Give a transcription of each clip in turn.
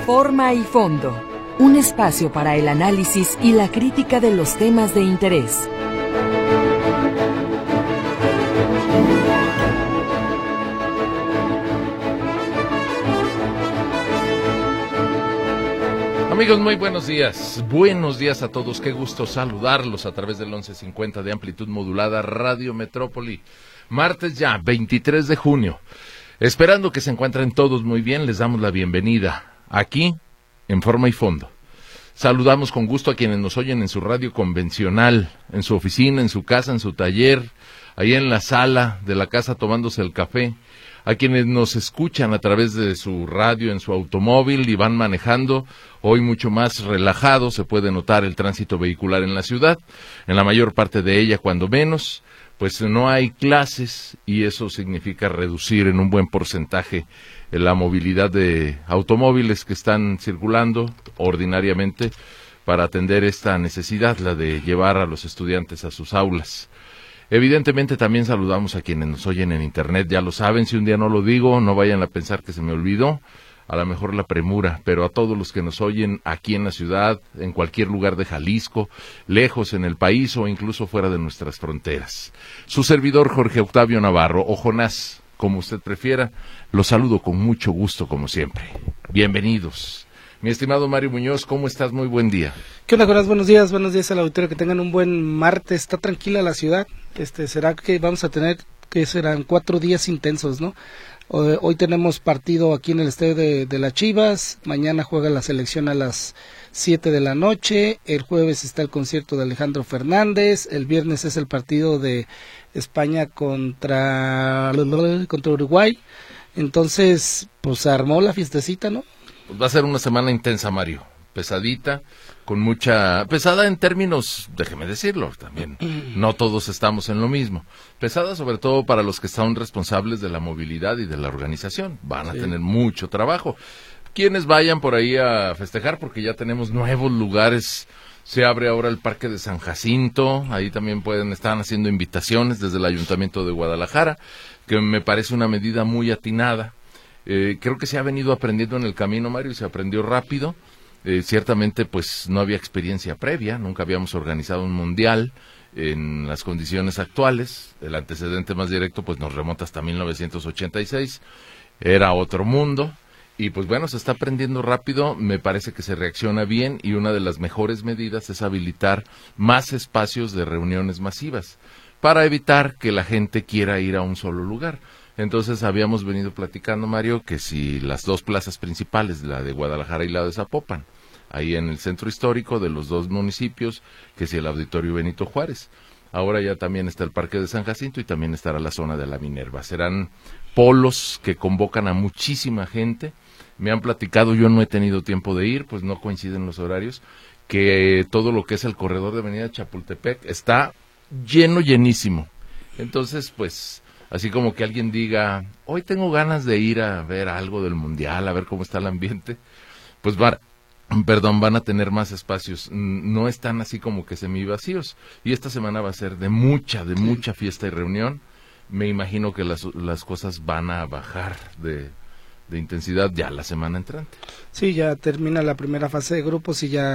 Forma y fondo, un espacio para el análisis y la crítica de los temas de interés. Amigos, muy buenos días. Buenos días a todos. Qué gusto saludarlos a través del 1150 de amplitud modulada Radio Metrópoli. Martes ya, 23 de junio. Esperando que se encuentren todos muy bien, les damos la bienvenida aquí en Forma y Fondo. Saludamos con gusto a quienes nos oyen en su radio convencional, en su oficina, en su casa, en su taller, ahí en la sala de la casa tomándose el café. A quienes nos escuchan a través de su radio en su automóvil y van manejando, hoy mucho más relajado, se puede notar el tránsito vehicular en la ciudad, en la mayor parte de ella cuando menos, pues no hay clases y eso significa reducir en un buen porcentaje la movilidad de automóviles que están circulando ordinariamente para atender esta necesidad, la de llevar a los estudiantes a sus aulas. Evidentemente también saludamos a quienes nos oyen en internet, ya lo saben, si un día no lo digo, no vayan a pensar que se me olvidó, a lo mejor la premura, pero a todos los que nos oyen aquí en la ciudad, en cualquier lugar de Jalisco, lejos en el país o incluso fuera de nuestras fronteras. Su servidor Jorge Octavio Navarro, o Jonás, como usted prefiera, los saludo con mucho gusto como siempre. Bienvenidos. Mi estimado Mario Muñoz, ¿cómo estás? Muy buen día. ¿Qué onda, Jonás? Buenos días al auditorio, que tengan un buen martes. Está tranquila la ciudad. Será que vamos a tener, que serán 4 días intensos, ¿no? Hoy tenemos partido aquí en el estadio de las Chivas, mañana juega la selección a las 7 de la noche, el jueves está el concierto de Alejandro Fernández, el viernes es el partido de España contra Uruguay. Entonces, pues armó la fiestecita, ¿no? Pues va a ser una semana intensa, Mario, pesadita, con mucha, pesada en términos, déjeme decirlo, también, no todos estamos en lo mismo, pesada sobre todo para los que están responsables de la movilidad y de la organización, van a tener mucho trabajo. Quienes vayan por ahí a festejar, porque ya tenemos nuevos lugares, se abre ahora el Parque de San Jacinto, ahí también están haciendo invitaciones desde el Ayuntamiento de Guadalajara, que me parece una medida muy atinada. Creo que se ha venido aprendiendo en el camino, Mario, y se aprendió rápido. Ciertamente, pues, no había experiencia previa, nunca habíamos organizado un mundial en las condiciones actuales. El antecedente más directo, pues, nos remonta hasta 1986. Era otro mundo. Y, pues, bueno, se está aprendiendo rápido. Me parece que se reacciona bien y una de las mejores medidas es habilitar más espacios de reuniones masivas para evitar que la gente quiera ir a un solo lugar. Entonces habíamos venido platicando, Mario, que si las dos plazas principales, la de Guadalajara y la de Zapopan, ahí en el centro histórico de los dos municipios, que si el Auditorio Benito Juárez. Ahora ya también está el Parque de San Jacinto y también estará la zona de la Minerva. Serán polos que convocan a muchísima gente. Me han platicado, yo no he tenido tiempo de ir, pues no coinciden los horarios, que todo lo que es el corredor de Avenida Chapultepec está llenísimo. Entonces, pues, así como que alguien diga, hoy tengo ganas de ir a ver algo del mundial, a ver cómo está el ambiente, pues van a tener más espacios, no están así como que semivacíos, y esta semana va a ser de mucha fiesta y reunión. Me imagino que las cosas van a bajar de intensidad ya la semana entrante. Sí, ya termina la primera fase de grupos y ya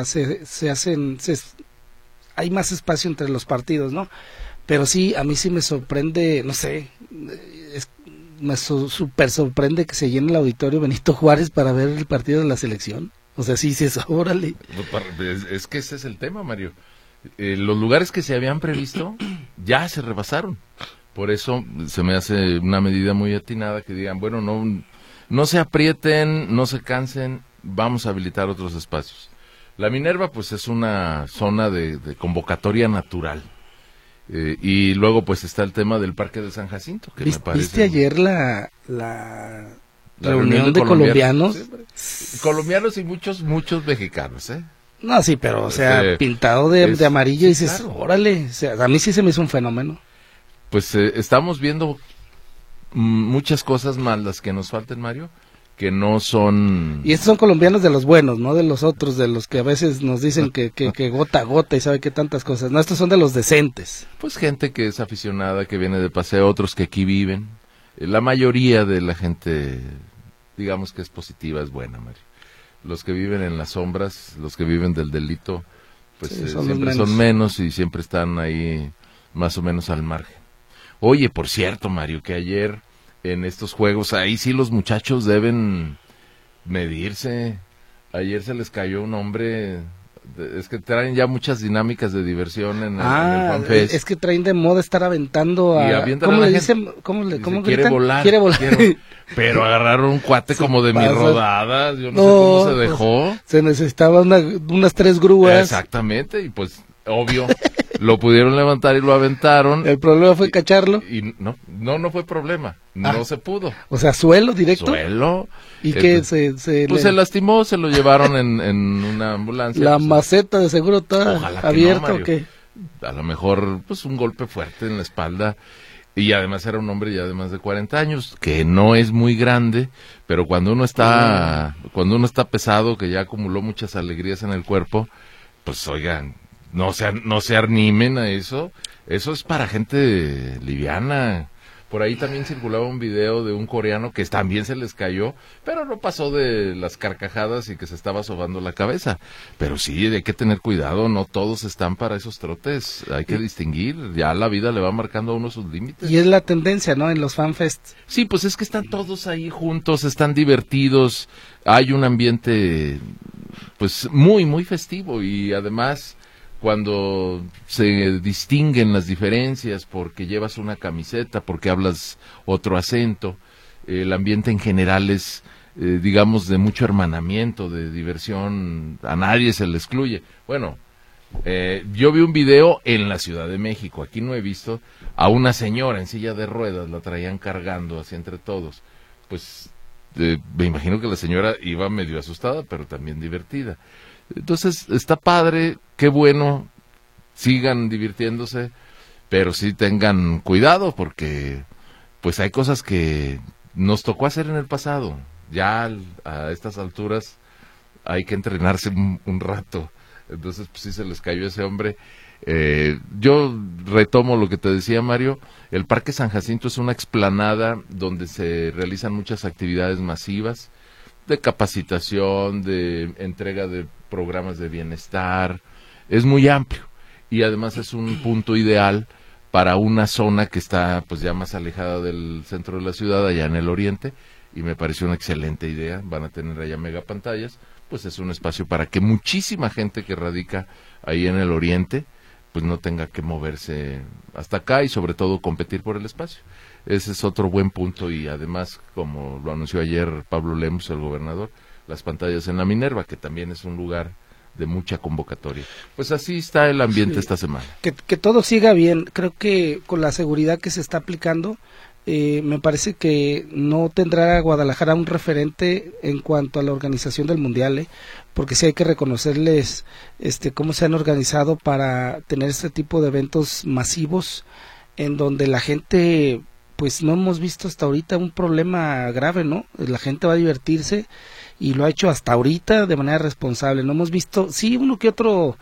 hay más espacio entre los partidos, ¿no? Pero sí, a mí sí me sorprende, no sé, me súper sorprende que se llene el Auditorio Benito Juárez para ver el partido de la selección. O sea, sí, órale. Es que ese es el tema, Mario. Los lugares que se habían previsto ya se rebasaron. Por eso se me hace una medida muy atinada que digan, bueno, no se aprieten, no se cansen, vamos a habilitar otros espacios. La Minerva, pues, es una zona de convocatoria natural. Y luego pues está el tema del Parque de San Jacinto, que me parece... ¿Viste ayer la reunión de colombianos? Sí, colombianos y muchos mexicanos, ¿eh? No, sí, pero, o sea, pintado de amarillo, y dices, claro, órale, o sea, a mí sí se me hizo un fenómeno. Pues estamos viendo muchas cosas más las que nos falten, Mario, que no son... Y estos son colombianos de los buenos, no de los otros, de los que a veces nos dicen que gota a gota y sabe qué tantas cosas. No, estos son de los decentes. Pues gente que es aficionada, que viene de paseo, otros que aquí viven. La mayoría de la gente, digamos que es positiva, es buena, Mario. los que viven en las sombras, los que viven del delito, pues Sí, son siempre menos. son menos y siempre están ahí más o menos al margen. Oye, por cierto, Mario, que ayer en estos juegos, ahí sí los muchachos deben medirse. Ayer se les cayó un hombre, es que traen ya muchas dinámicas de diversión en el FanFest. Es que traen de moda estar aventando Y a... avientan ¿Cómo a la le gente. dicen? ¿Cómo Dice, gritan? quiere volar. Pero agarraron un cuate como de mis pasa. rodadas, yo no No, sé cómo se pues, dejó. Se necesitaba unas 3 grúas. Exactamente, y pues, obvio, lo pudieron levantar y lo aventaron. El problema fue cacharlo. Y no fue problema, no se pudo. O sea, suelo directo. Suelo. Y que Entonces, se pues se lastimó, se lo llevaron en una ambulancia. la pues, maceta de seguro está Ojalá que abierta no, Mario. o qué. A lo mejor, pues un golpe fuerte en la espalda. Y además era un hombre ya de más de 40 años, que no es muy grande, pero cuando uno está pesado, que ya acumuló muchas alegrías en el cuerpo, pues oigan, no se animen a eso. Eso es para gente liviana. Por ahí también circulaba un video de un coreano que también se les cayó, pero no pasó de las carcajadas y que se estaba sobando la cabeza. Pero sí, hay que tener cuidado, no todos están para esos trotes, hay que distinguir, ya la vida le va marcando a uno sus límites. Y es la tendencia, ¿no? En los fanfests. Sí, pues es que están todos ahí juntos, están divertidos, hay un ambiente pues muy, muy festivo y además cuando se distinguen las diferencias porque llevas una camiseta, porque hablas otro acento, el ambiente en general es, digamos, de mucho hermanamiento, de diversión, a nadie se le excluye. Bueno, yo vi un video en la Ciudad de México, aquí no he visto, a una señora en silla de ruedas, la traían cargando así entre todos, pues me imagino que la señora iba medio asustada, pero también divertida. Entonces, está padre, qué bueno, sigan divirtiéndose, pero sí tengan cuidado porque pues hay cosas que nos tocó hacer en el pasado. Ya a estas alturas hay que entrenarse un rato. Entonces, pues sí se les cayó ese hombre. Yo retomo lo que te decía, Mario. El Parque San Jacinto es una explanada donde se realizan muchas actividades masivas de capacitación, de entrega de programas de bienestar, es muy amplio y además es un punto ideal para una zona que está pues ya más alejada del centro de la ciudad, allá en el oriente, y me pareció una excelente idea. Van a tener allá megapantallas, pues es un espacio para que muchísima gente que radica ahí en el oriente pues no tenga que moverse hasta acá y sobre todo competir por el espacio. Ese es otro buen punto y además, como lo anunció ayer Pablo Lemus, el gobernador, las pantallas en la Minerva, que también es un lugar de mucha convocatoria. Pues así está el ambiente esta semana. Que todo siga bien. Creo que con la seguridad que se está aplicando, me parece que no tendrá Guadalajara un referente en cuanto a la organización del Mundial, porque sí hay que reconocerles cómo se han organizado para tener este tipo de eventos masivos en donde la gente, pues no hemos visto hasta ahorita un problema grave, ¿no? La gente va a divertirse y lo ha hecho hasta ahorita de manera responsable. No hemos visto, sí, uno que otro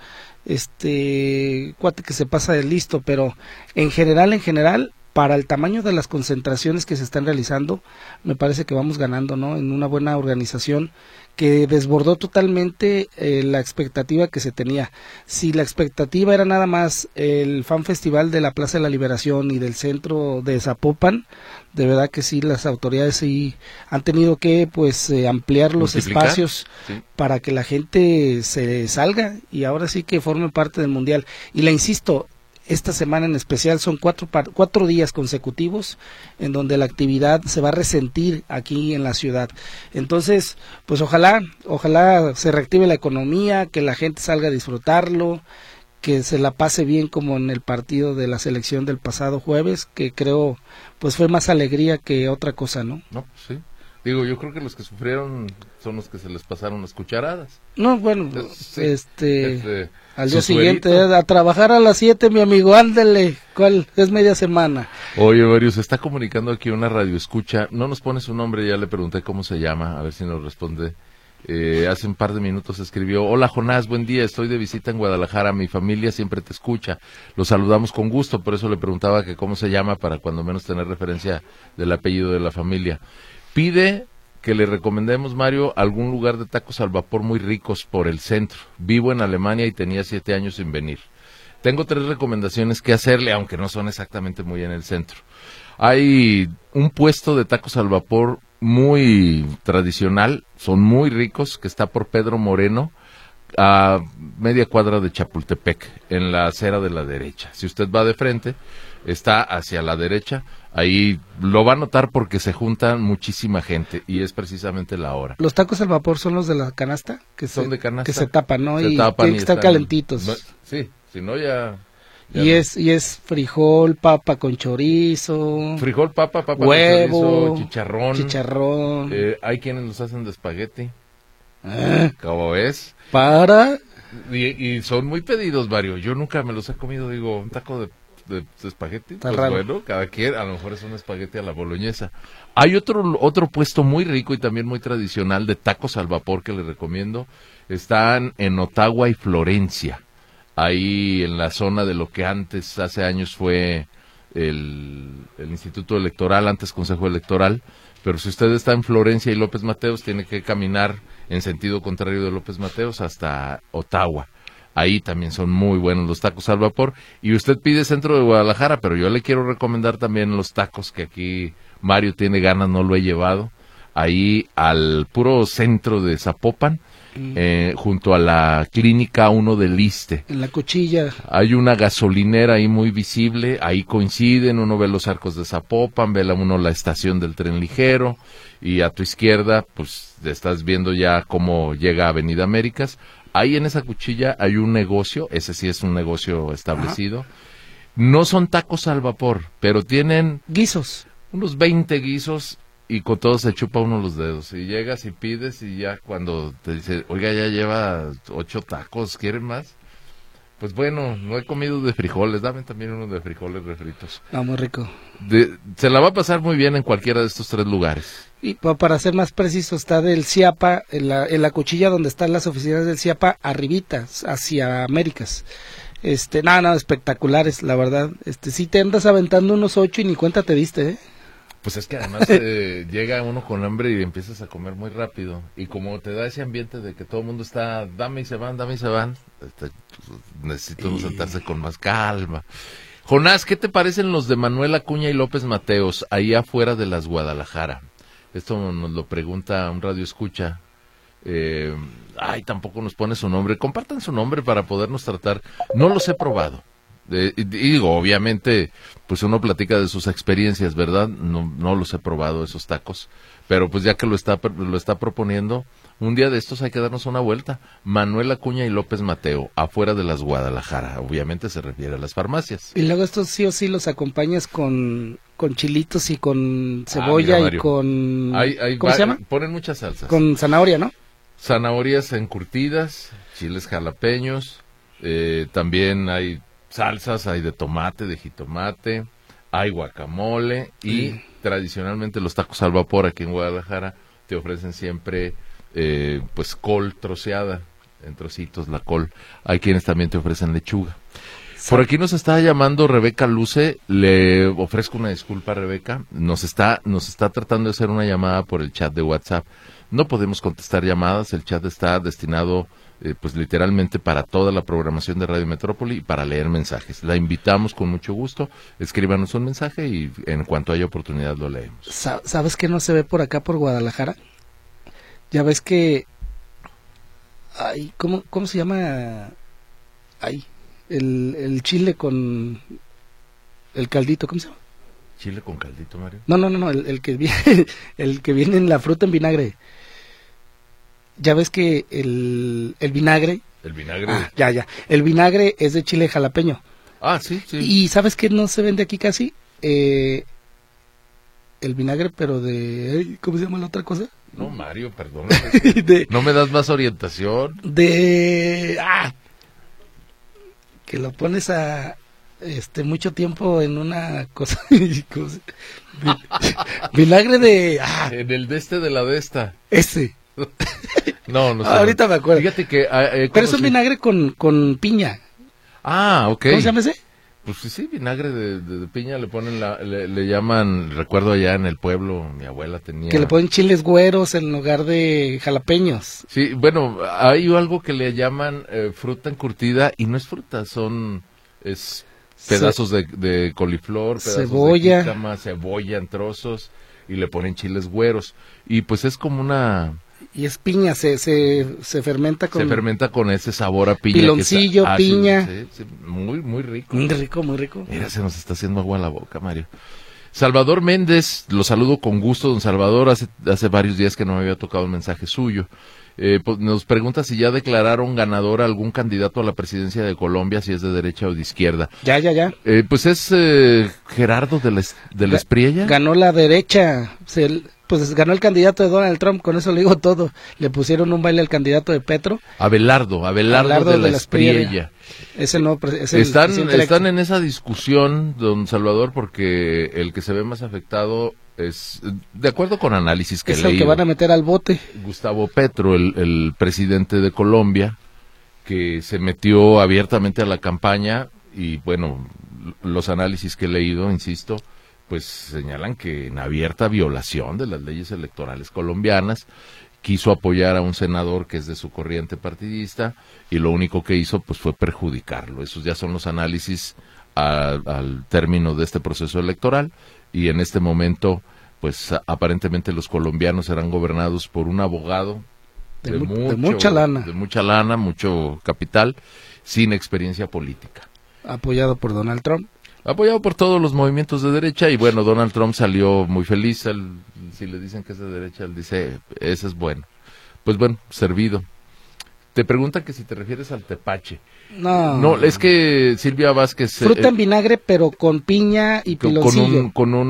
cuate que se pasa de listo, pero en general, para el tamaño de las concentraciones que se están realizando, me parece que vamos ganando, ¿no? En una buena organización que desbordó totalmente la expectativa que se tenía. Si la expectativa era nada más el Fan Festival de la Plaza de la Liberación y del centro de Zapopan, de verdad que sí, las autoridades sí han tenido que pues ampliar los espacios para que la gente se salga y ahora sí que forme parte del Mundial. Y le insisto, esta semana en especial son 4 días consecutivos en donde la actividad se va a resentir aquí en la ciudad. Entonces, pues ojalá se reactive la economía, que la gente salga a disfrutarlo, que se la pase bien como en el partido de la selección del pasado jueves, que creo pues fue más alegría que otra cosa, ¿no? No, sí. Digo, yo creo que los que sufrieron son los que se les pasaron las cucharadas. No, bueno, sí, al día siguiente, a trabajar a las 7, mi amigo, ándele, ¿cuál? Es media semana. Oye, Mario, se está comunicando aquí una radioescucha, no nos pone su nombre, ya le pregunté cómo se llama, a ver si nos responde. Hace un par de minutos escribió: hola Jonás, buen día, estoy de visita en Guadalajara, mi familia siempre te escucha, los saludamos con gusto, por eso le preguntaba que cómo se llama para cuando menos tener referencia del apellido de la familia. Pide que le recomendemos, Mario, algún lugar de tacos al vapor muy ricos por el centro. Vivo en Alemania y tenía 7 años sin venir. Tengo 3 recomendaciones que hacerle, aunque no son exactamente muy en el centro. Hay un puesto de tacos al vapor muy tradicional, son muy ricos, que está por Pedro Moreno, a media cuadra de Chapultepec, en la acera de la derecha. Si usted va de frente, está hacia la derecha, ahí lo va a notar porque se junta muchísima gente y es precisamente la hora. Los tacos al vapor son los de la canasta, Son de canasta, que se tapan, ¿no? Se y tapan tienen que estar calentitos. No, sí, si no ya y es frijol, papa con chorizo, frijol, papa huevo, con chorizo, chicharrón. Hay quienes los hacen de espagueti. ¿Cómo ves? Para... Y son muy pedidos, Mario. Yo nunca me los he comido, digo, un taco de espagueti. Pues raro. Bueno, cada quien, a lo mejor es un espagueti a la boloñesa. Hay otro puesto muy rico y también muy tradicional de tacos al vapor que les recomiendo. Están en Ottawa y Florencia. Ahí en la zona de lo que antes, hace años, fue el Instituto Electoral, antes Consejo Electoral. Pero si usted está en Florencia y López Mateos, tiene que caminar en sentido contrario de López Mateos hasta Ottawa. Ahí también son muy buenos los tacos al vapor. Y usted pide centro de Guadalajara, pero yo le quiero recomendar también los tacos que aquí Mario tiene ganas, no lo he llevado. Ahí al puro centro de Zapopan, junto a la Clínica 1 del Iste. En la Cuchilla. Hay una gasolinera ahí muy visible, ahí coinciden, uno ve los arcos de Zapopan, ve uno la estación del tren ligero, y a tu izquierda, pues estás viendo ya cómo llega a Avenida Américas. Ahí en esa Cuchilla hay un negocio, ese sí es un negocio establecido. Ajá. No son tacos al vapor, pero tienen... guisos. Unos 20 guisos, y con todo se chupa uno los dedos. Y llegas y pides, y ya cuando te dice, oiga, ya lleva 8 tacos, ¿quieren más? Pues bueno, no he comido de frijoles, dame también uno de frijoles refritos. Ah, muy rico. Se la va a pasar muy bien en cualquiera de estos 3 lugares. Y para ser más preciso, está del CIAPA, en la Cuchilla donde están las oficinas del CIAPA, arribita, hacia Américas. Espectaculares, la verdad. Sí te andas aventando unos 8 y ni cuenta te diste, ¿eh? Pues es que además llega uno con hambre y empiezas a comer muy rápido. Y como te da ese ambiente de que todo el mundo está, dame y se van, necesita uno sentarse con más calma. Jonás, ¿qué te parecen los de Manuel Acuña y López Mateos, ahí afuera de las Guadalajara? Esto nos lo pregunta un radio escucha. Tampoco nos pone su nombre. Compartan su nombre para podernos tratar. No los he probado. Y digo, obviamente, pues uno platica de sus experiencias, ¿verdad? No los he probado esos tacos, pero pues ya que lo está proponiendo, un día de estos hay que darnos una vuelta. Manuel Acuña y López Mateo, afuera de las Guadalajara, obviamente se refiere a las farmacias. Y luego estos sí o sí los acompañas con chilitos y con cebolla, mira, y con... ¿cómo se llama? Ponen muchas salsas. Con zanahoria, ¿no? Zanahorias encurtidas, chiles jalapeños, también hay salsas, hay de tomate, de jitomate, hay guacamole y tradicionalmente los tacos al vapor aquí en Guadalajara te ofrecen siempre pues col troceada en trocitos, la col. Hay quienes también te ofrecen lechuga. Por aquí nos está llamando Rebeca Luce, le ofrezco una disculpa, Rebeca, nos está tratando de hacer una llamada por el chat de WhatsApp. No podemos contestar llamadas, el chat está destinado pues literalmente para toda la programación de Radio Metrópoli y para leer mensajes. La invitamos con mucho gusto, escríbanos un mensaje y en cuanto haya oportunidad lo leemos. ¿Sabes qué no se ve por acá por Guadalajara? Ya ves que ¿cómo se llama? El chile con el caldito, ¿cómo se llama? ¿Chile con caldito, Mario? No, el que viene el que viene en la fruta en vinagre. Ya ves que el vinagre... El vinagre... Ya. El vinagre es de chile jalapeño. Sí. ¿Y sabes qué no se vende aquí casi? El vinagre, pero de... ¿Cómo se llama la otra cosa? No, Mario, perdón. ¿No me das más orientación? Que lo pones a... mucho tiempo en una cosa... vinagre de... En el de la de esta. Ese. No sé. Ahorita me acuerdo. Fíjate que... pero es un vinagre con piña. Ok. ¿Cómo se llama ese? Pues sí, vinagre de piña le ponen, le llaman, recuerdo allá en el pueblo, mi abuela tenía... Que le ponen chiles güeros en lugar de jalapeños. Sí, bueno, hay algo que le llaman fruta encurtida y no es fruta, es pedazos de coliflor, pedazos cebolla. de jícama, cebolla en trozos y le ponen chiles güeros. Y pues es como una... Y es piña, se fermenta con... Se fermenta con ese sabor a piña. Piloncillo, piña. Sí, muy, muy rico. Muy rico, muy rico. Mira, se nos está haciendo agua en la boca, Mario. Salvador Méndez, lo saludo con gusto, don Salvador, hace varios días que no me había tocado un mensaje suyo. Pues nos pregunta si ya declararon ganador a algún candidato a la presidencia de Colombia, si es de derecha o de izquierda. Ya. Pues es Gerardo de la Espriella. Ganó la derecha, pues ganó el candidato de Donald Trump, con eso le digo todo. Le pusieron un baile al candidato de Petro. Abelardo de la Espriella. Es el nuevo están en esa discusión, don Salvador, porque el que se ve más afectado es, de acuerdo con análisis que he leído, el que van a meter al bote. Gustavo Petro, el presidente de Colombia, que se metió abiertamente a la campaña y bueno, los análisis que he leído, insisto, pues señalan que en abierta violación de las leyes electorales colombianas, quiso apoyar a un senador que es de su corriente partidista y lo único que hizo pues fue perjudicarlo. Esos ya son los análisis al término de este proceso electoral y en este momento pues aparentemente los colombianos serán gobernados por un abogado de mucha lana, mucho capital, sin experiencia política. Apoyado por Donald Trump. Apoyado por todos los movimientos de derecha y bueno, Donald Trump salió muy feliz, si le dicen que es de derecha, él dice, ese es bueno. Pues bueno, servido. Te preguntan que si te refieres al tepache. No, es que Silvia Vázquez... Fruta en vinagre, pero con piña y piloncillo.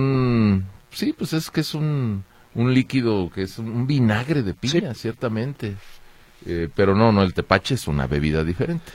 Sí, pues es que es un líquido, que es un vinagre de piña, sí. Ciertamente. Pero no, el tepache es una bebida diferente.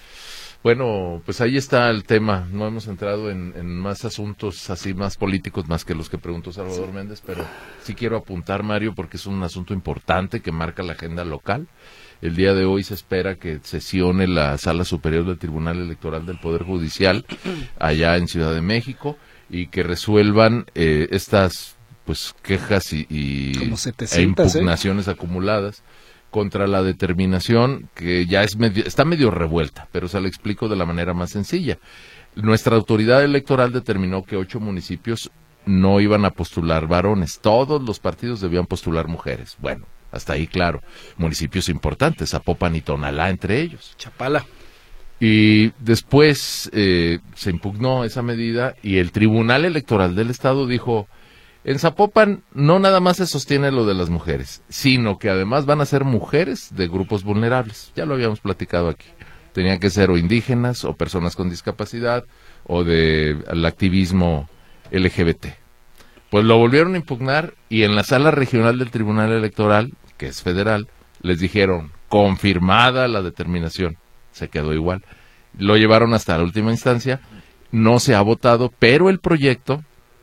Bueno, pues ahí está el tema. No hemos entrado en más asuntos así más políticos, más que los que preguntó Salvador Méndez, pero sí quiero apuntar, Mario, porque es un asunto importante que marca la agenda local. El día de hoy se espera que sesione la Sala Superior del Tribunal Electoral del Poder Judicial allá en Ciudad de México y que resuelvan estas pues quejas y 700, impugnaciones acumuladas contra la determinación que ya está medio revuelta, pero se la explico de la manera más sencilla. Nuestra autoridad electoral determinó que 8 municipios no iban a postular varones, todos los partidos debían postular mujeres. Bueno, hasta ahí claro, municipios importantes, Zapopan y Tonalá entre ellos. Chapala. Y después se impugnó esa medida y el Tribunal Electoral del Estado dijo, en Zapopan no nada más se sostiene lo de las mujeres, sino que además van a ser mujeres de grupos vulnerables. Ya lo habíamos platicado aquí. Tenían que ser o indígenas o personas con discapacidad o del activismo LGBT. Pues lo volvieron a impugnar y en la Sala Regional del Tribunal Electoral, que es federal, les dijeron, confirmada la determinación. Se quedó igual. Lo llevaron hasta la última instancia, no se ha votado, pero el proyecto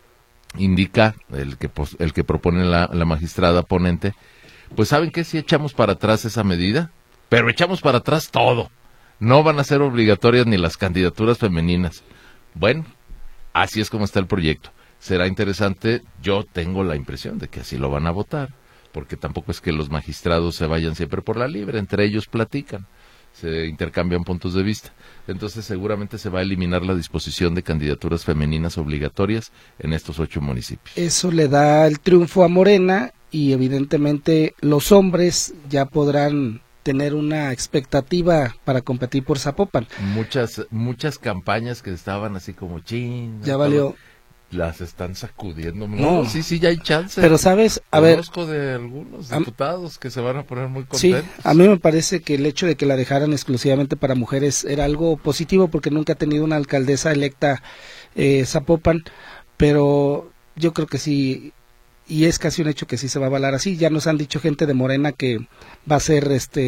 indica, el que propone la magistrada ponente, pues ¿saben qué? Si echamos para atrás esa medida, pero echamos para atrás todo. No van a ser obligatorias ni las candidaturas femeninas. Bueno, así es como está el proyecto. Será interesante, yo tengo la impresión de que así lo van a votar, porque tampoco es que los magistrados se vayan siempre por la libre, entre ellos platican, se intercambian puntos de vista. Entonces seguramente se va a eliminar la disposición de candidaturas femeninas obligatorias en estos 8 municipios. Eso le da el triunfo a Morena y evidentemente los hombres ya podrán tener una expectativa para competir por Zapopan. Muchas campañas que estaban así como ya valió. Las están sacudiendo. No, sí, ya hay chance. Pero sabes, Conozco de algunos diputados que se van a poner muy contentos. Sí, a mí me parece que el hecho de que la dejaran exclusivamente para mujeres era algo positivo porque nunca ha tenido una alcaldesa electa Zapopan, pero yo creo que sí, y es casi un hecho que sí se va a avalar así. Ya nos han dicho gente de Morena que va a ser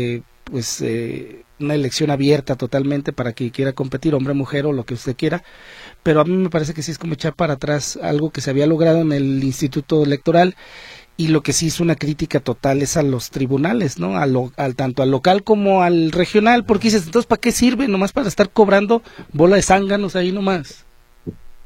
una elección abierta totalmente para quien quiera competir, hombre, mujer o lo que usted quiera, pero a mí me parece que sí es como echar para atrás algo que se había logrado en el Instituto Electoral, y lo que sí es una crítica total es a los tribunales, ¿no? Tanto al local como al regional, porque dices, entonces ¿para qué sirve? Nomás para estar cobrando bola de zánganos ahí nomás.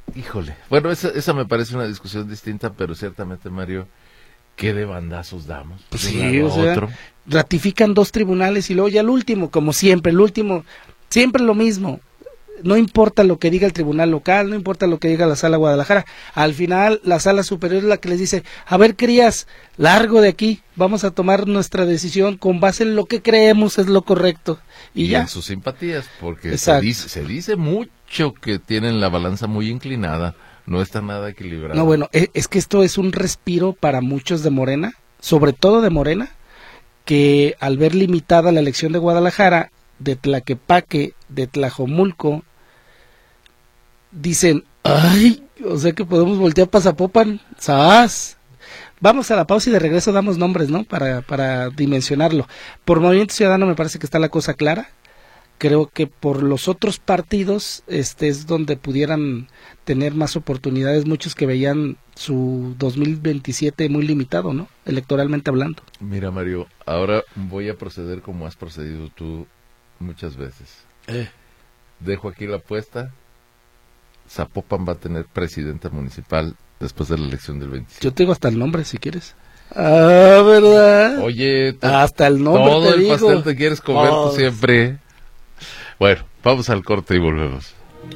Híjole. Bueno, esa me parece una discusión distinta, pero ciertamente, Mario, ¿qué de bandazos damos? Pues De sí, un o lado a sea, otro. ratifican 2 tribunales y luego ya el último, como siempre, el último, siempre lo mismo. No importa lo que diga el tribunal local, no importa lo que diga la Sala Guadalajara, al final la Sala Superior es la que les dice, a ver, crías, largo de aquí, vamos a tomar nuestra decisión con base en lo que creemos es lo correcto. Y ya. En sus simpatías, porque Exacto. se dice mucho que tienen la balanza muy inclinada, no está nada equilibrada. No, bueno, es que esto es un respiro para muchos de Morena, sobre todo de Morena, que al ver limitada la elección de Guadalajara, de Tlaquepaque, de Tlajomulco, dicen, ay, o sea que podemos voltear para Zapopan, ¡zas! Vamos a la pausa y de regreso damos nombres, ¿no? Para dimensionarlo. Por Movimiento Ciudadano me parece que está la cosa clara. Creo que por los otros partidos es donde pudieran tener más oportunidades, muchos que veían su 2027 muy limitado, ¿no? Electoralmente hablando. Mira, Mario, ahora voy a proceder como has procedido tú muchas veces. Dejo aquí la apuesta. Zapopan va a tener presidenta municipal después de la elección del 27. Yo te digo hasta el nombre si quieres. Ah, ¿verdad? Oye, hasta el nombre todo te el digo. pastel te quieres comer Oh. tú siempre. Bueno, vamos al corte y volvemos.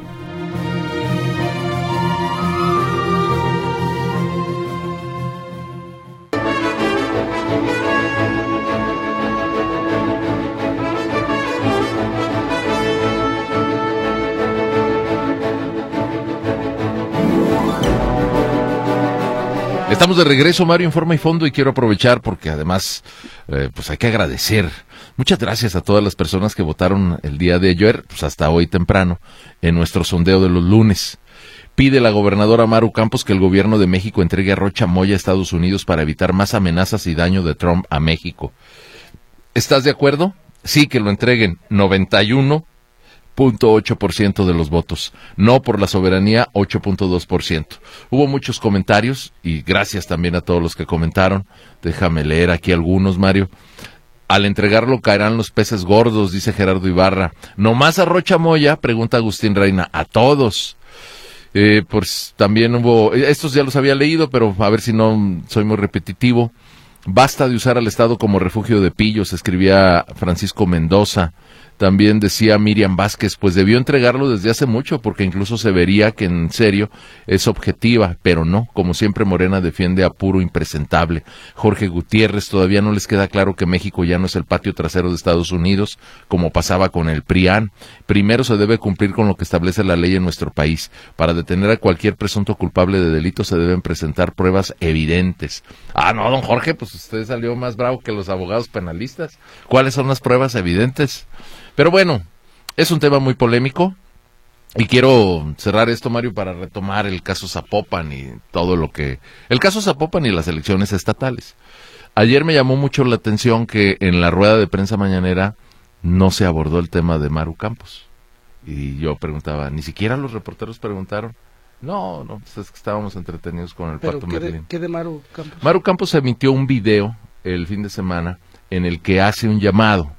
Estamos de regreso, Mario, en Forma y Fondo, y quiero aprovechar porque además pues hay que agradecer. Muchas gracias a todas las personas que votaron el día de ayer, pues hasta hoy temprano, en nuestro sondeo de los lunes. Pide la gobernadora Maru Campos que el gobierno de México entregue a Rocha Moya a Estados Unidos para evitar más amenazas y daño de Trump a México. ¿Estás de acuerdo? Sí, que lo entreguen. 91.8% de los votos. No por la soberanía, 8.2%. Hubo muchos comentarios y gracias también a todos los que comentaron. Déjame leer aquí algunos, Mario. Al entregarlo caerán los peces gordos, dice Gerardo Ibarra. ¿No más a Rocha Moya? Pregunta Agustín Reina. A todos. Pues también hubo, estos ya los había leído, pero a ver si no soy muy repetitivo. Basta de usar al Estado como refugio de pillos, escribía Francisco Mendoza. También decía Miriam Vázquez, pues debió entregarlo desde hace mucho, porque incluso se vería que en serio es objetiva, pero no, como siempre Morena defiende a puro impresentable. Jorge Gutiérrez, todavía no les queda claro que México ya no es el patio trasero de Estados Unidos, como pasaba con el PRIAN. Primero se debe cumplir con lo que establece la ley en nuestro país. Para detener a cualquier presunto culpable de delito se deben presentar pruebas evidentes. Ah, no, don Jorge, pues usted salió más bravo que los abogados penalistas. ¿Cuáles son las pruebas evidentes? Pero bueno, es un tema muy polémico y quiero cerrar esto, Mario, para retomar el caso Zapopan y todo lo que... El caso Zapopan y las elecciones estatales. Ayer me llamó mucho la atención que en la rueda de prensa mañanera no se abordó el tema de Maru Campos. Y yo preguntaba, ni siquiera los reporteros preguntaron. No, pues es que estábamos entretenidos con el Pato Merlín. ¿Qué de Maru Campos? Maru Campos emitió un video el fin de semana en el que hace un llamado.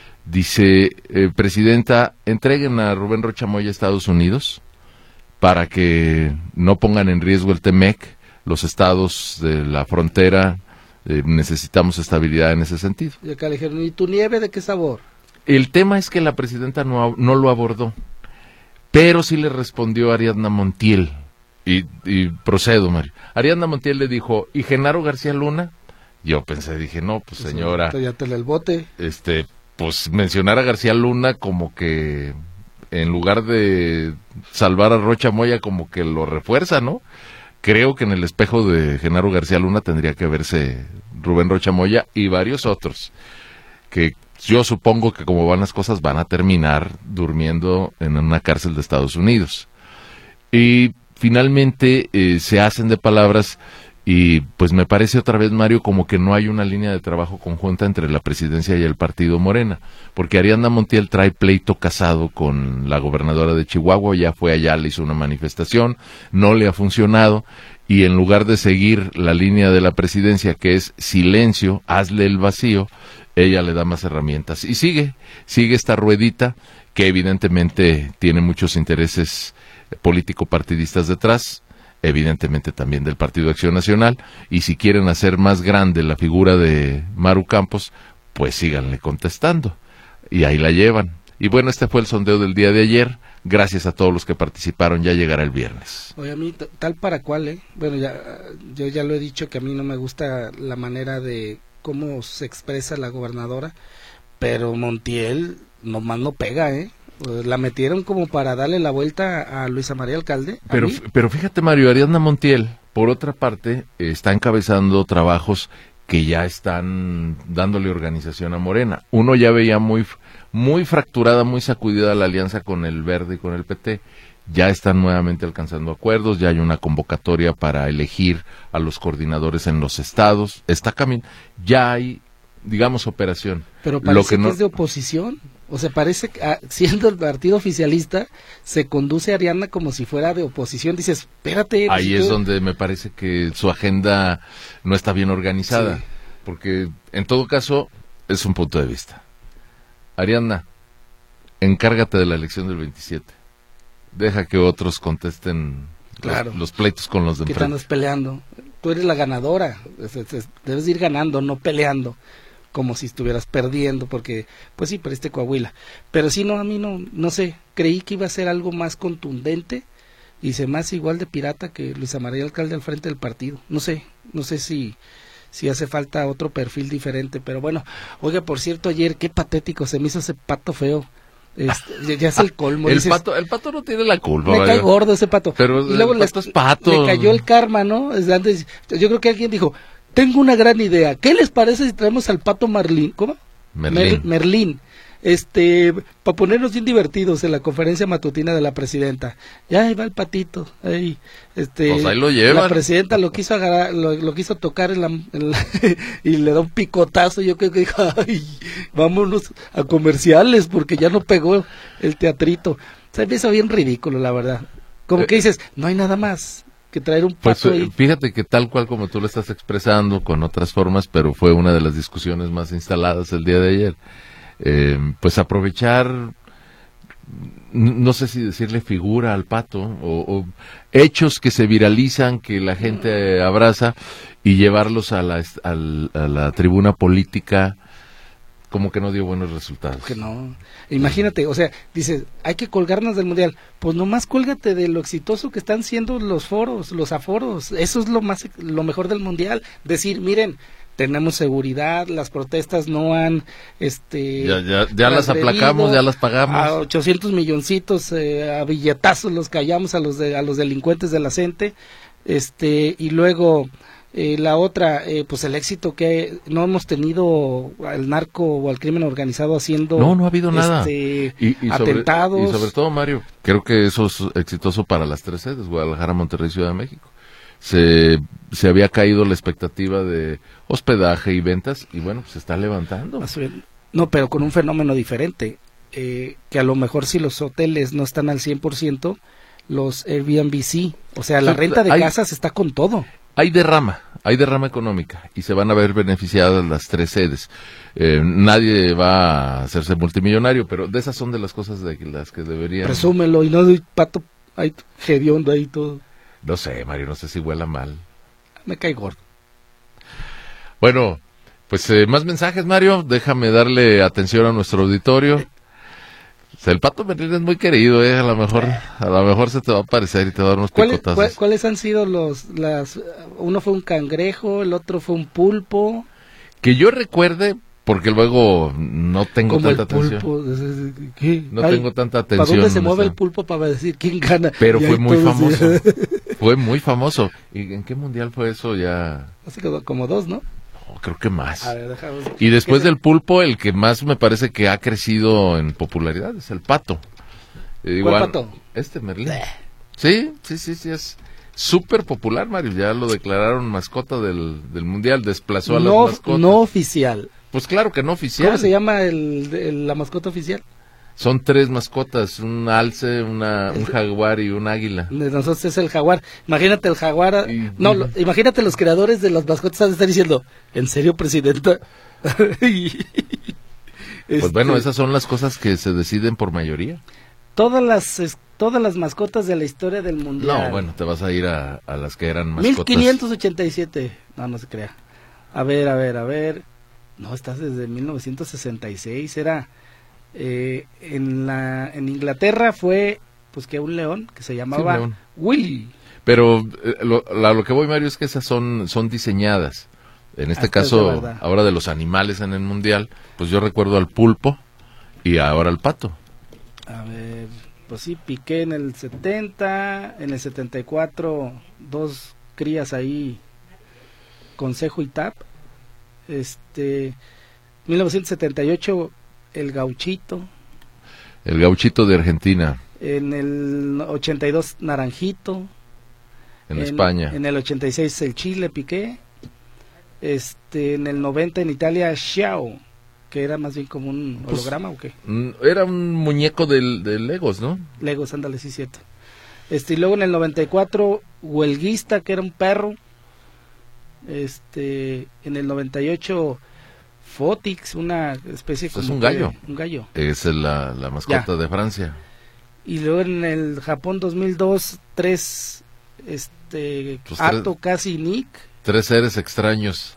Dice, presidenta, entreguen a Rubén Rocha Moya a Estados Unidos para que no pongan en riesgo el TEMEC, los estados de la frontera, necesitamos estabilidad en ese sentido. Y acá le dijeron, ¿y tu nieve de qué sabor? El tema es que la presidenta no lo abordó, pero sí le respondió Ariadna Montiel, y procedo, Mario. Ariadna Montiel le dijo, ¿y Genaro García Luna? Yo dije, no, pues señora, Ya te el bote. Pues mencionar a García Luna como que en lugar de salvar a Rocha Moya como que lo refuerza, ¿no? Creo que en el espejo de Genaro García Luna tendría que verse Rubén Rocha Moya y varios otros, que yo supongo que como van las cosas van a terminar durmiendo en una cárcel de Estados Unidos. Y finalmente se hacen de palabras. Y pues me parece otra vez, Mario, como que no hay una línea de trabajo conjunta entre la presidencia y el partido Morena, porque Ariadna Montiel trae pleito casado con la gobernadora de Chihuahua, ya fue allá, le hizo una manifestación, no le ha funcionado, y en lugar de seguir la línea de la presidencia, que es silencio, hazle el vacío, ella le da más herramientas. Y sigue esta ruedita, que evidentemente tiene muchos intereses político-partidistas detrás, evidentemente también del Partido Acción Nacional, y si quieren hacer más grande la figura de Maru Campos, pues síganle contestando, y ahí la llevan. Y bueno, este fue el sondeo del día de ayer. Gracias a todos los que participaron, ya llegará el viernes. Oye, a mí tal para cual, bueno, yo ya lo he dicho que a mí no me gusta la manera de cómo se expresa la gobernadora, pero Montiel nomás no pega, la metieron como para darle la vuelta a Luisa María Alcalde. Pero fíjate, Mario, Ariadna Montiel, por otra parte, está encabezando trabajos que ya están dándole organización a Morena. Uno ya veía muy fracturada, muy sacudida la alianza con el Verde y con el PT. Ya están nuevamente alcanzando acuerdos, ya hay una convocatoria para elegir a los coordinadores en los estados. Ya hay, digamos, operación. Pero parece que es de oposición. O sea, parece que siendo el partido oficialista, se conduce a Ariadna como si fuera de oposición. Dices, espérate. Ahí es donde me parece que su agenda no está bien organizada. Sí. Porque, en todo caso, es un punto de vista. Ariadna, encárgate de la elección del 27. Deja que otros contesten los pleitos con los de enfrente. Que están peleando. Tú eres la ganadora. Debes ir ganando, no peleando. Como si estuvieras perdiendo, porque pues sí, perdiste Coahuila, pero sí, no, a mí no sé, creí que iba a ser algo más contundente y se más igual de pirata que Luisa María Alcalde al frente del partido, no sé si hace falta otro perfil diferente, pero bueno. Oiga, por cierto, ayer qué patético se me hizo ese Pato feo. Ya es el colmo. El pato no tiene la culpa. Me cae gordo ese Pato. Pero y luego el pato es Pato. Le cayó el karma, ¿no? Yo creo que alguien dijo, tengo una gran idea, ¿qué les parece si traemos al Pato Marlín? ¿Cómo? Merlín. Para ponernos bien divertidos en la conferencia matutina de la presidenta. Ya ahí va el patito, ahí lo llevan. La presidenta lo quiso agarrar, lo quiso tocar y le da un picotazo. Yo creo que dijo, ay, vámonos a comerciales porque ya no pegó el teatrito. Se me hizo bien ridículo, la verdad. Como que dices, no hay nada más que traer un pato ahí. Fíjate que tal cual como tú lo estás expresando, con otras formas, pero fue una de las discusiones más instaladas el día de ayer. Pues aprovechar, no sé si decirle figura al pato, o hechos que se viralizan, que la gente abraza, y llevarlos a la tribuna política, como que no dio buenos resultados. Que no. Imagínate, o sea, dices, hay que colgarnos del mundial. Pues nomás cuélgate de lo exitoso que están siendo los foros, los aforos. Eso es lo mejor del mundial. Decir, miren, tenemos seguridad, las protestas no han ya las aplacamos, ya las pagamos. A 800 milloncitos, a billetazos los callamos a los delincuentes de la gente. Y luego la otra, pues el éxito que no hemos tenido al narco o al crimen organizado haciendo. No ha habido nada. Atentados. Y sobre todo, Mario, creo que eso es exitoso para las tres sedes, Guadalajara, Monterrey, Ciudad de México. Se había caído la expectativa de hospedaje y ventas, y bueno, se está levantando. No, pero con un fenómeno diferente, que a lo mejor si los hoteles no están al 100%, los Airbnb sí. O sea, la renta de casas está con todo. Hay derrama económica y se van a ver beneficiadas las tres sedes. Nadie va a hacerse multimillonario, pero de esas son de las cosas de las que deberían. Presúmelo y no doy pato ahí hediondo ahí todo. No sé, Mario, no sé si huela mal. Me cae gordo. Bueno, pues más mensajes, Mario. Déjame darle atención a nuestro auditorio. El Pato Merlín es muy querido, a lo mejor se te va a aparecer y te va a dar unos picotazos. ¿Cuáles han sido uno fue un cangrejo, el otro fue un pulpo? Que yo recuerde, porque luego no tengo tanta atención. Tengo tanta atención. ¿Para dónde se mueve el pulpo para decir quién gana? Pero fue muy famoso. Fue muy famoso. ¿Y en qué mundial fue eso ya? Hace como 2, ¿no? Creo que más. A ver, y después del pulpo, el que más me parece que ha crecido en popularidad es el pato. ¿Cuál pato? Merlín. Sí, es súper popular, Mario. Ya lo declararon mascota del mundial, desplazó a las mascotas. No oficial. Pues claro que no oficial. ¿Cómo se llama la mascota oficial? Son 3 mascotas, un alce, un jaguar y un águila. De nosotros es el jaguar. Imagínate el jaguar. Imagínate los creadores de las mascotas han de estar diciendo, ¿en serio, presidenta? Pues bueno, esas son las cosas que se deciden por mayoría. Todas las todas las mascotas de la historia del mundial. No, bueno, te vas a ir a las que eran mascotas. 1587. No se crea. A ver. No, estás desde 1966. Era en Inglaterra fue pues que un león que se llamaba Willy. Pero lo que voy, Mario, es que esas son diseñadas. En este caso, ahora de los animales en el mundial, pues yo recuerdo al pulpo y ahora al pato. A ver, pues sí, Piqué en el 70, en el 74, 2 crías ahí, Consejo y Tap. 1978, el Gauchito. El Gauchito de Argentina. En el 82, Naranjito. En España. En el 86, el Chile, Piqué. En el 90, en Italia, Xiao, que era más bien como un holograma, ¿o qué? Era un muñeco de Legos, ¿no? Legos, ándale, sí, cierto. Y luego en el 94, Huelguista, que era un perro. En el 98, Fotix, una especie como... Es un gallo. Un gallo. Es la mascota de Francia. Y luego en el Japón 2002, 3, Ato, Casi, Nick. 3 seres extraños.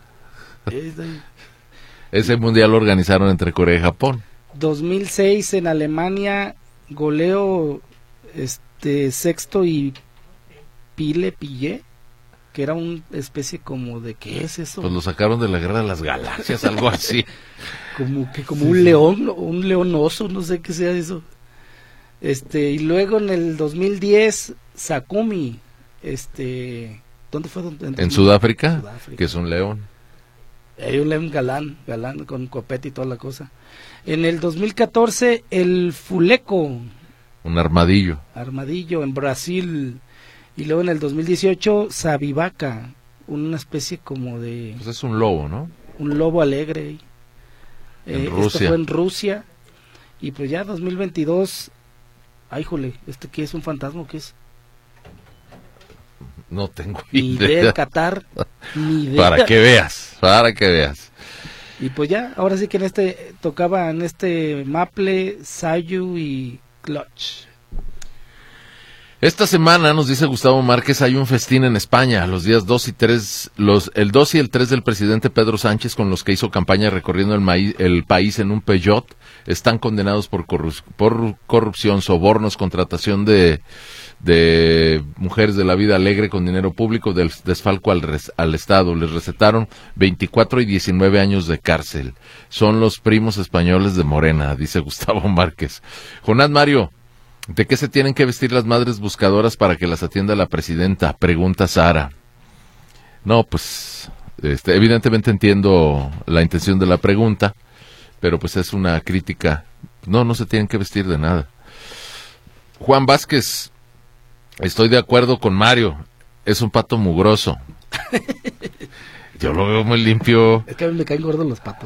Ese mundial lo organizaron entre Corea y Japón. 2006 en Alemania, Goleo, Sexto y Pille, que era una especie como de, ¿qué es eso? Pues lo sacaron de la Guerra de las Galaxias, algo así. como un león, un leonoso, no sé qué sea eso. Y luego en el 2010, Sakumi, ¿dónde fue? En Sudáfrica, que es un león. Hay un león galán con copete y toda la cosa. En el 2014, el Fuleco. Un armadillo. Armadillo en Brasil. Y luego en el 2018, Sabivaca, una especie como de... Pues es un lobo, ¿no? Un lobo alegre. En Rusia. Esto fue en Rusia. Y pues ya 2022, ¡ay, jole! ¿Qué es, un fantasma o qué es? No tengo ni idea. Del Qatar, ni idea. Para que veas. Y pues ya, ahora sí que tocaba en Maple, Sayu y Clutch. Esta semana, nos dice Gustavo Márquez, hay un festín en España, los días 2 y 3, el 2 y el 3 del presidente Pedro Sánchez, con los que hizo campaña recorriendo el país en un Peugeot, están condenados por corrupción, sobornos, contratación de mujeres de la vida alegre con dinero público, del desfalco al Estado. Les recetaron 24 y 19 años de cárcel. Son los primos españoles de Morena, dice Gustavo Márquez. Jonás Mario, ¿de qué se tienen que vestir las madres buscadoras para que las atienda la presidenta? Pregunta Sara. No, pues, evidentemente entiendo la intención de la pregunta, pero pues es una crítica. No se tienen que vestir de nada. Juan Vázquez, estoy de acuerdo con Mario, es un pato mugroso. Yo lo veo muy limpio. Es que a mí me caen gordos los patos.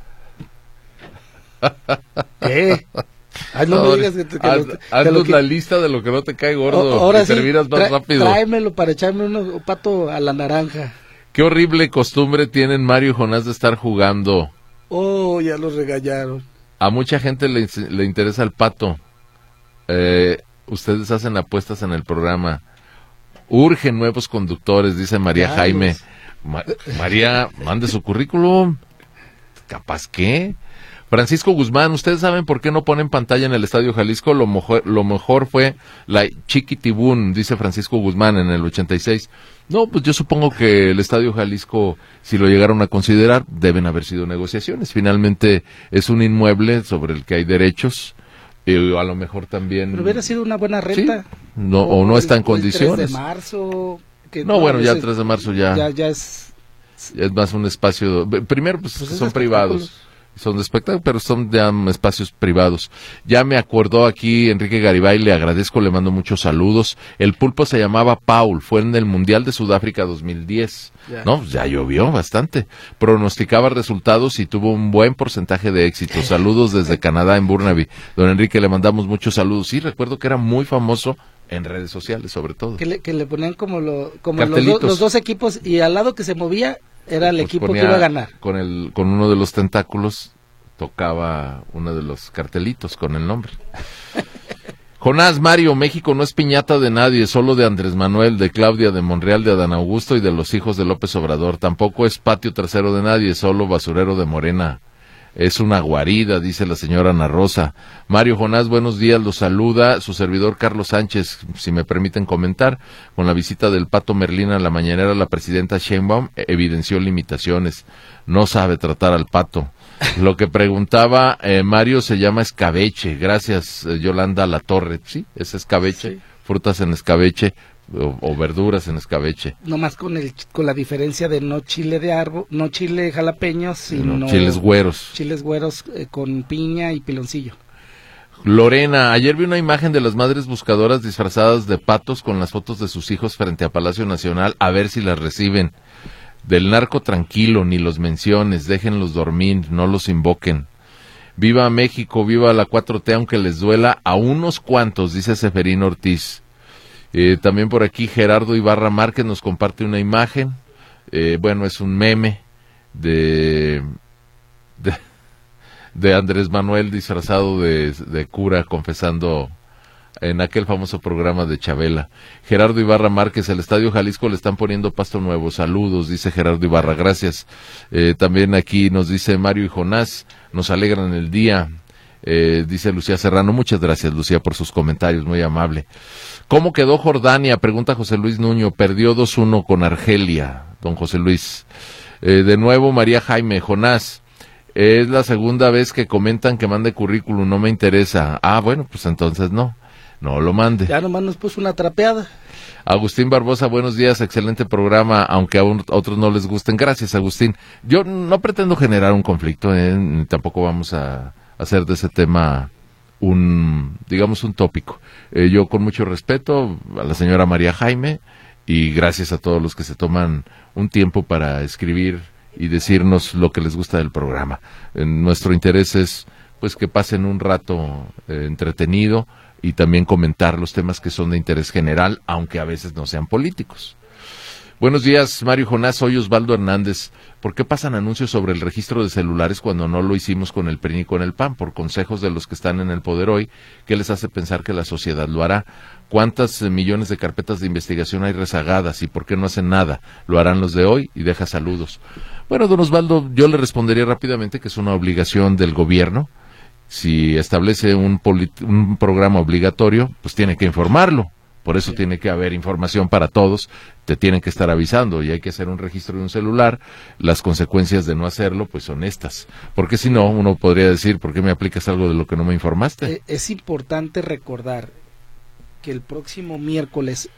¿Qué? Ay, no me digas haznos la lista de lo que no te cae gordo. Ahora sí, terminas más rápido. Tráemelo para echarme un pato a la naranja. Qué horrible costumbre tienen Mario y Jonás de estar jugando. Oh, ya los regañaron. A mucha gente le interesa el pato. Ustedes hacen apuestas en el programa. Urgen nuevos conductores, dice María Jaime. María, mande su currículum. ¿Capaz qué? Francisco Guzmán, ¿ustedes saben por qué no ponen pantalla en el Estadio Jalisco? Lo mejor fue la Chiquitibún, dice Francisco Guzmán, en el 86. No, pues yo supongo que el Estadio Jalisco, si lo llegaron a considerar, deben haber sido negociaciones. Finalmente es un inmueble sobre el que hay derechos. A lo mejor también... Pero hubiera sido una buena renta. ¿Sí? No, no está en condiciones. El 3 de marzo... Que bueno, ya el 3 de marzo ya es... Ya es más un espacio... Primero, pues son privados. Son de espectáculo, pero son ya espacios privados. Ya me acordó aquí Enrique Garibay, le agradezco, le mando muchos saludos. El pulpo se llamaba Paul, fue en el Mundial de Sudáfrica 2010. No, ya llovió bastante. Pronosticaba resultados y tuvo un buen porcentaje de éxito. Saludos desde Canadá, en Burnaby. Don Enrique, le mandamos muchos saludos. Sí, recuerdo que era muy famoso en redes sociales, sobre todo. Que le ponían como los dos equipos, y al lado que se movía era el equipo que iba a ganar. Con uno de los tentáculos tocaba uno de los cartelitos con el nombre. Jonás, Mario, México no es piñata de nadie, solo de Andrés Manuel, de Claudia, de Monreal, de Adán Augusto y de los hijos de López Obrador. Tampoco es patio trasero de nadie, solo basurero de Morena. Es una guarida, dice la señora Ana Rosa. Mario, Jonás, buenos días, los saluda su servidor Carlos Sánchez, si me permiten comentar. Con la visita del Pato Merlín a la mañanera, la presidenta Sheinbaum evidenció limitaciones. No sabe tratar al pato. Lo que preguntaba Mario se llama escabeche. Gracias, Yolanda Latorre. Sí, es escabeche. Sí. Frutas en escabeche o verduras en escabeche. No más con la diferencia de no chile de árbol, no chile jalapeño, sino chiles güeros. Chiles güeros con piña y piloncillo. Lorena, ayer vi una imagen de las madres buscadoras disfrazadas de patos con las fotos de sus hijos frente a Palacio Nacional, a ver si las reciben. Del narco tranquilo, ni los menciones, déjenlos dormir, no los invoquen. Viva México, viva la 4T, aunque les duela a unos cuantos, dice Seferino Ortiz. También por aquí Gerardo Ibarra Márquez nos comparte una imagen, bueno, es un meme de Andrés Manuel disfrazado de cura confesando en aquel famoso programa de Chabela. Gerardo Ibarra Márquez, el Estadio Jalisco le están poniendo pasto nuevo. Saludos, dice Gerardo Ibarra, gracias. También aquí nos dice Mario y Jonás, nos alegran el día. Dice Lucía Serrano, muchas gracias Lucía por sus comentarios, muy amable. ¿Cómo quedó Jordania? Pregunta José Luis Nuño, perdió 2-1 con Argelia, don José Luis. De nuevo María Jaime, Jonás, es la segunda vez que comentan que mande currículum, no me interesa. Ah, bueno, pues entonces no lo mande. Ya nomás nos puso una trapeada. Agustín Barbosa, buenos días, excelente programa, aunque a otros no les gusten. Gracias, Agustín. Yo no pretendo generar un conflicto, tampoco vamos a hacer de ese tema un tópico. Yo con mucho respeto a la señora María Jaime y gracias a todos los que se toman un tiempo para escribir y decirnos lo que les gusta del programa. Nuestro interés es pues que pasen un rato entretenido y también comentar los temas que son de interés general, aunque a veces no sean políticos. Buenos días, Mario Jonás, soy Osvaldo Hernández. ¿Por qué pasan anuncios sobre el registro de celulares cuando no lo hicimos con el PRI y con el PAN? Por consejos de los que están en el poder hoy, ¿qué les hace pensar que la sociedad lo hará? ¿Cuántas millones de carpetas de investigación hay rezagadas y por qué no hacen nada? Lo harán los de hoy y deja saludos. Bueno, don Osvaldo, yo le respondería rápidamente que es una obligación del gobierno. Si establece un programa obligatorio, pues tiene que informarlo. Por eso tiene que haber información para todos, te tienen que estar avisando y hay que hacer un registro de un celular. Las consecuencias de no hacerlo pues son estas, porque si no, uno podría decir, ¿por qué me aplicas algo de lo que no me informaste? Es importante recordar que el próximo miércoles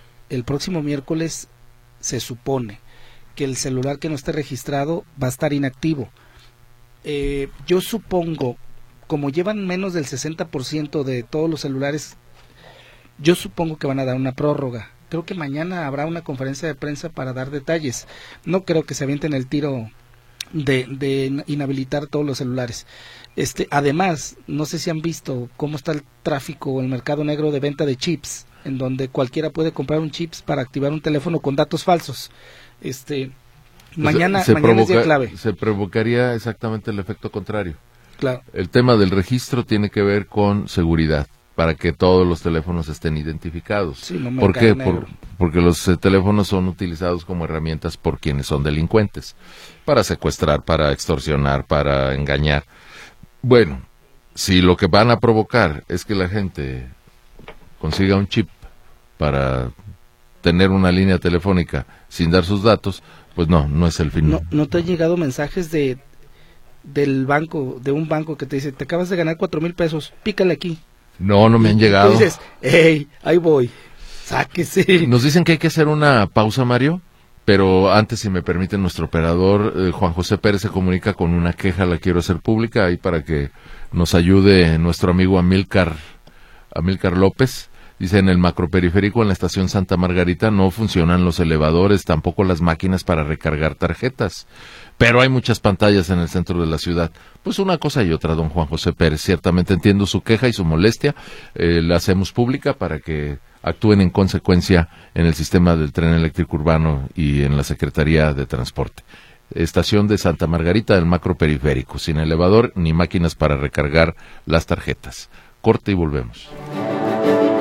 se supone que el celular que no esté registrado va a estar inactivo. Yo supongo, como llevan menos del 60% de todos los celulares, yo supongo que van a dar una prórroga. Creo que mañana habrá una conferencia de prensa para dar detalles. No creo que se avienten el tiro de inhabilitar todos los celulares. Además, no sé si han visto cómo está el tráfico o el mercado negro de venta de chips, en donde cualquiera puede comprar un chips para activar un teléfono con datos falsos. Mañana es día clave. Se provocaría exactamente el efecto contrario. Claro. El tema del registro tiene que ver con seguridad, para que todos los teléfonos estén identificados. Sí, no. ¿Por qué? Porque los teléfonos son utilizados como herramientas por quienes son delincuentes, para secuestrar, para extorsionar, para engañar. Bueno, si lo que van a provocar es que la gente consiga un chip para tener una línea telefónica sin dar sus datos, pues no es el fin. ¿No te han llegado mensajes del banco, de un banco que te dice, te acabas de ganar 4,000 pesos, pícale aquí? No me han llegado. Tú dices, hey, ahí voy, sáquese. Nos dicen que hay que hacer una pausa, Mario, pero antes, si me permite, nuestro operador, Juan José Pérez, se comunica con una queja, la quiero hacer pública, ahí para que nos ayude nuestro amigo Amílcar López. Dice, en el macroperiférico, en la estación Santa Margarita, no funcionan los elevadores, tampoco las máquinas para recargar tarjetas, pero hay muchas pantallas en el centro de la ciudad. Pues una cosa y otra, don Juan José Pérez, ciertamente entiendo su queja y su molestia, la hacemos pública para que actúen en consecuencia en el sistema del tren eléctrico urbano y en la Secretaría de Transporte. Estación de Santa Margarita del macroperiférico, sin elevador ni máquinas para recargar las tarjetas. Corte y volvemos.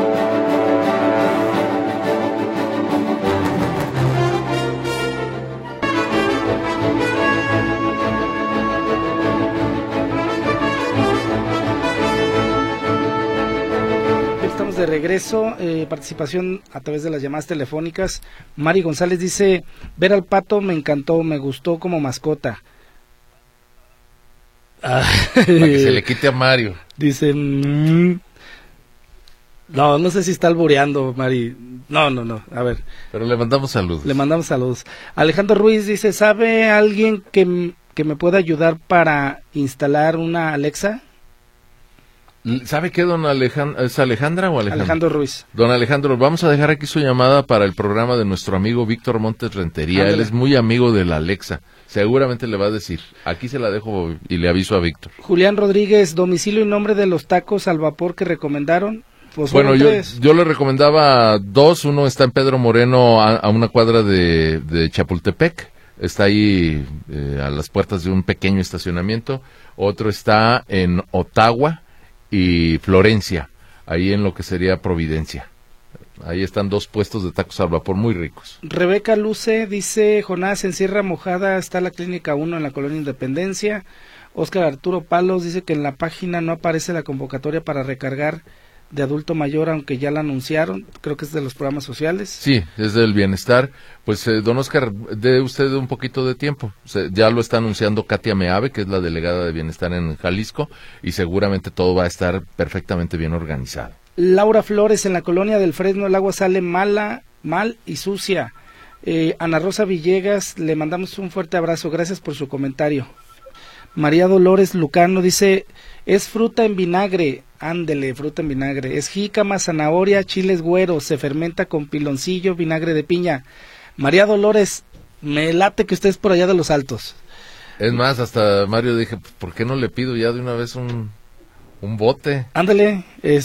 de regreso, participación a través de las llamadas telefónicas. Mari González dice, ver al pato me encantó, me gustó como mascota. Para que se le quite a Mario. Dice, no sé si está albureando, Mari. No, a ver. Pero le mandamos saludos. Le mandamos saludos. Alejandro Ruiz dice, ¿sabe alguien que me pueda ayudar para instalar una Alexa? ¿Sabe qué, don Alejandro? ¿Es Alejandra o Alejandro? Alejandro Ruiz. Don Alejandro, vamos a dejar aquí su llamada para el programa de nuestro amigo Víctor Montes Rentería. Ándale. Él es muy amigo de la Alexa. Seguramente le va a decir. Aquí se la dejo y le aviso a Víctor. Julián Rodríguez, domicilio y nombre de los tacos al vapor que recomendaron. Pues bueno, tres. yo le recomendaba dos. Uno está en Pedro Moreno, a una cuadra de Chapultepec. Está ahí a las puertas de un pequeño estacionamiento. Otro está en Ottawa y Florencia, ahí en lo que sería Providencia. Ahí están dos puestos de tacos al vapor muy ricos. Rebeca Luce dice, Jonás, en Sierra Mojada está la Clínica 1 en la Colonia Independencia. Óscar Arturo Palos dice que en la página no aparece la convocatoria para recargar de adulto mayor, aunque ya la anunciaron. Creo que es de los programas sociales. Sí, es del bienestar. Pues, don Óscar, dé usted un poquito de tiempo. Ya lo está anunciando Katia Meave, que es la delegada de bienestar en Jalisco, y seguramente todo va a estar perfectamente bien organizado. Laura Flores, en la Colonia del Fresno el agua sale mal y sucia. Ana Rosa Villegas, le mandamos un fuerte abrazo, gracias por su comentario. María Dolores Lucano dice, es fruta en vinagre. Ándele, fruta en vinagre. Es jícama, zanahoria, chiles güeros, se fermenta con piloncillo, vinagre de piña. María Dolores, me late que usted es por allá de los Altos. Es más, hasta Mario dije, ¿por qué no le pido ya de una vez un bote? Ándale,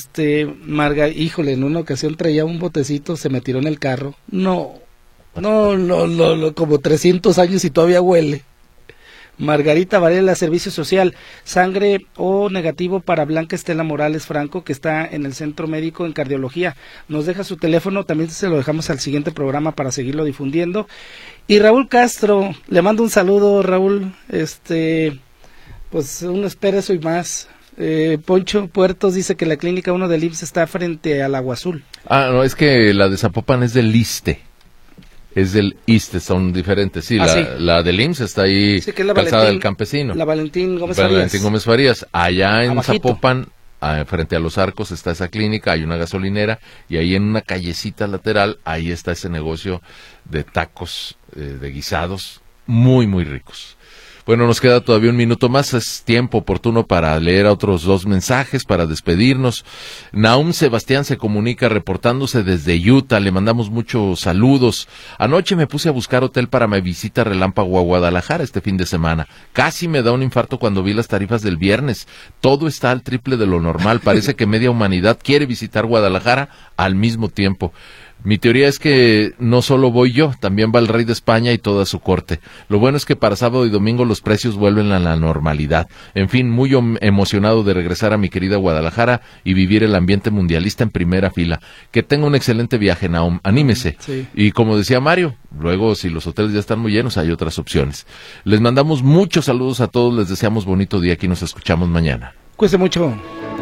híjole, en una ocasión traía un botecito, se me tiró en el carro. No, como 300 años y todavía huele. Margarita Varela, Servicio Social, sangre O negativo para Blanca Estela Morales Franco, que está en el Centro Médico en Cardiología. Nos deja su teléfono, también se lo dejamos al siguiente programa para seguirlo difundiendo. Y Raúl Castro, le mando un saludo, Raúl, pues uno espera eso y más. Poncho Puertos dice que la Clínica 1 del IMSS está frente al Agua Azul. Ah, no, es que la de Zapopan es del ISSSTE. Es del ISSSTE, son diferentes. Sí, sí. La del IMSS está ahí, sí, que es la Calzada Valentín, del Campesino. La Valentín Gómez Farías. Allá en Abajito. Zapopan, frente a Los Arcos, está esa clínica, hay una gasolinera, y ahí en una callecita lateral, ahí está ese negocio de tacos, de guisados, muy, muy ricos. Bueno, nos queda todavía un minuto más, es tiempo oportuno para leer otros dos mensajes, para despedirnos. Nahum Sebastián se comunica reportándose desde Utah, le mandamos muchos saludos. Anoche me puse a buscar hotel para mi visita relámpago a Guadalajara este fin de semana. Casi me da un infarto cuando vi las tarifas del viernes. Todo está al triple de lo normal, parece que media humanidad quiere visitar Guadalajara al mismo tiempo. Mi teoría es que no solo voy yo, también va el rey de España y toda su corte. Lo bueno es que para sábado y domingo los precios vuelven a la normalidad. En fin, muy emocionado de regresar a mi querida Guadalajara y vivir el ambiente mundialista en primera fila. Que tenga un excelente viaje, Nahum. Anímese. Sí. Y como decía Mario, luego si los hoteles ya están muy llenos, hay otras opciones. Les mandamos muchos saludos a todos, les deseamos bonito día, aquí nos escuchamos mañana. Cuídense mucho.